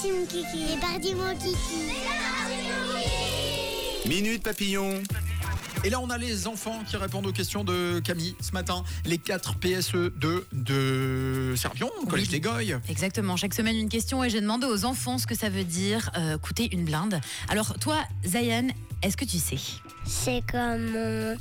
Merci mon kiki. C'est parti mon kiki. Minute Papillon. Et là, on a les enfants qui répondent aux questions de Camille ce matin. Les 4 PSE2 de Servion, au collège des Goyes. Exactement, chaque semaine une question et j'ai demandé aux enfants ce que ça veut dire coûter une blinde. Alors toi, Zayan, est-ce que tu sais? C'est comme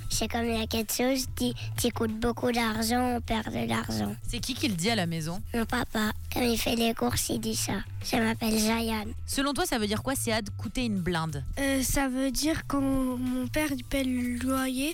il y a quelque chose qui coûte beaucoup d'argent, on perd de l'argent. C'est qui le dit à la maison? Mon papa, quand il fait les courses, il dit ça. Je m'appelle Zayan. Selon toi, ça veut dire quoi, Séad, coûter une blinde? Ça veut dire quand mon père il paie le loyer,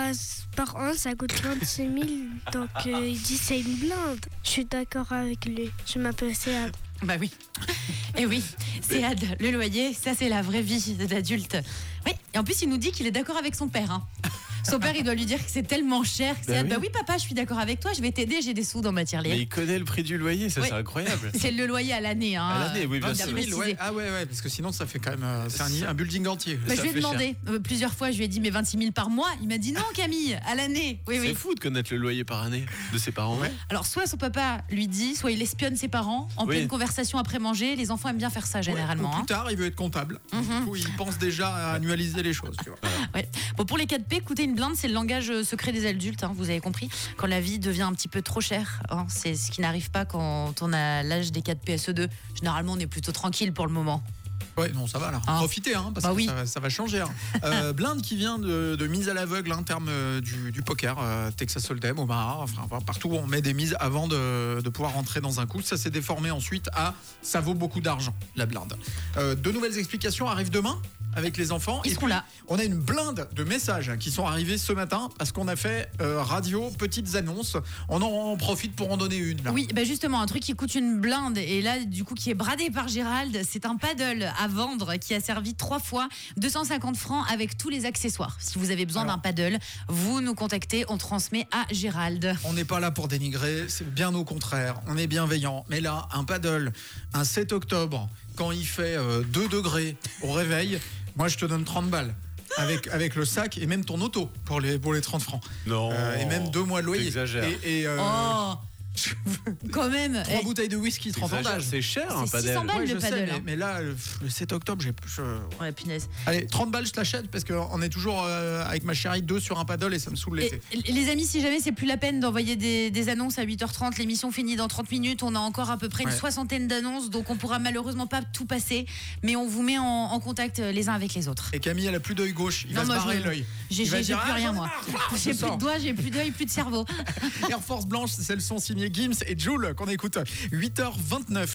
par an ça coûte 26 000, donc il dit c'est une blinde. Je suis d'accord avec lui, je m'appelle Séad. Bah oui. Et oui, Séad, le loyer, ça c'est la vraie vie d'adulte. Oui, et en plus il nous dit qu'il est d'accord avec son père. Son père, il doit lui dire que c'est tellement cher. Que Séad, bah oui papa, je suis d'accord avec toi, je vais t'aider, j'ai des sous dans ma tirelire. Mais il connaît le prix du loyer, ça Oui. c'est incroyable. C'est le loyer à l'année. À l'année, oui, bien sûr. 26 000, ouais. Ah ouais, parce que sinon ça fait quand même c'est un building entier. Bah, Ça je lui ai fait cher. demandé plusieurs fois, je lui ai dit mais 26 000 par mois. Il m'a dit non Camille, à l'année. Oui, C'est oui. fou de connaître le loyer par année de ses parents. Ouais. Alors soit son papa lui dit, soit il espionne ses parents en Oui. pleine conversation après manger. Les enfants aiment bien faire ça généralement. Ouais, ou plus tard, il veut être comptable. Du coup, il pense déjà à annualiser les choses. Tu vois. Ouais. Bon, pour les 4P, coûter une blinde, c'est le langage secret des adultes, vous avez compris. Quand la vie devient un petit peu trop chère, c'est ce qui n'arrive pas quand on a l'âge des 4 PSE2. Généralement, on est plutôt tranquille pour le moment. Ouais, non, ça va là. Profitez, parce Bah que oui. ça va changer. Blinde qui vient de mise à l'aveugle, terme du poker, Texas Hold'em, Omaha, enfin partout où on met des mises avant de pouvoir rentrer dans un coup. Ça s'est déformé ensuite à ça vaut beaucoup d'argent, la blinde. De nouvelles explications arrivent demain avec les enfants. Ils seront là. On a une blinde de messages qui sont arrivés ce matin parce qu'on a fait radio, petites annonces. On en profite pour en donner une. Là. Oui, bah justement, un truc qui coûte une blinde et là, du coup, qui est bradé par Gérald, c'est un paddle à vendre qui a servi 3 fois 250 francs avec tous les accessoires. Si vous avez besoin d'un paddle, vous nous contactez, on transmet à Gérald. On n'est pas là pour dénigrer, c'est bien au contraire. On est bienveillant. Mais là, un paddle, un 7 octobre, quand il fait 2 degrés au réveil, moi je te donne 30 balles. Avec le sac et même ton auto pour les 30 francs. Non. Et même 2 mois de loyer. T'exagères. Oh, quand même. 3 bouteilles de whisky, 30 ans d'âge. C'est cher un C'est padel. 600 balles. Ouais, le je sais, paddle, mais là, le 7 octobre, Ouais, punaise. Allez, 30 balles, je t'achète parce qu'on est toujours avec ma chérie 2 sur un paddle et ça me saoule l'été. Et les amis, si jamais c'est plus la peine d'envoyer des annonces à 8h30, l'émission finit dans 30 minutes, on a encore à peu près une soixantaine d'annonces, donc on pourra malheureusement pas tout passer, mais on vous met en contact les uns avec les autres. Et Camille, elle a plus d'œil gauche, il Non, va se moi, barrer l'œil. J'ai Il va plus dire, rien, moi. J'ai plus sors. de doigts, j'ai plus d'œil, plus de cerveau. Air Force Blanche, c'est le son signé Gims et Jul qu'on écoute 8h29.